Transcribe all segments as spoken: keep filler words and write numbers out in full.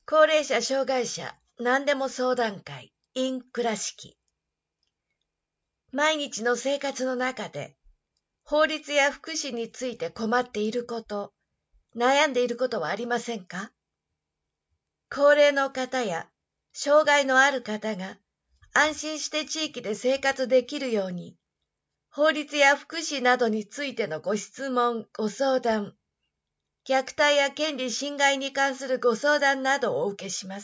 高齢者障害者何でも相談会 in 倉敷。毎日の生活の中で法律や福祉について困っていること、悩んでいることはありませんか？高齢の方や障害のある方が安心して地域で生活できるように、法律や福祉などについてのご質問、ご相談、虐待や権利侵害に関するご相談などをお受けします。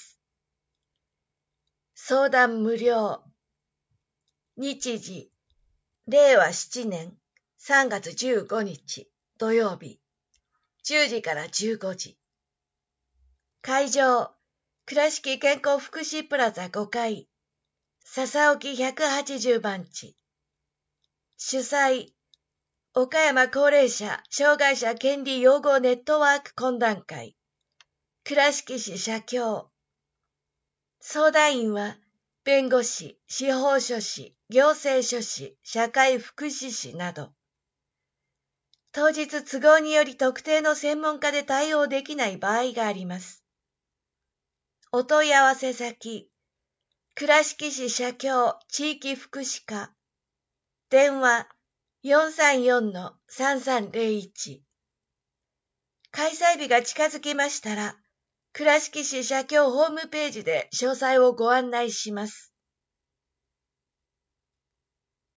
相談無料。日時、れいわしちねんさんがつじゅうごにち土曜日、じゅうじからじゅうごじ。会場、倉敷健康福祉プラザごかい、笹沖ひゃくはちじゅうばんち。主催、岡山高齢者障害者権利擁護ネットワーク懇談会、倉敷市社協。相談員は、弁護士、司法書士、行政書士、社会福祉士など。当日都合により特定の専門家で対応できない場合があります。お問い合わせ先、倉敷市社協地域福祉課、電話 よんさんよんのさんさんぜろいち。開催日が近づきましたら、倉敷市社協ホームページで詳細をご案内します。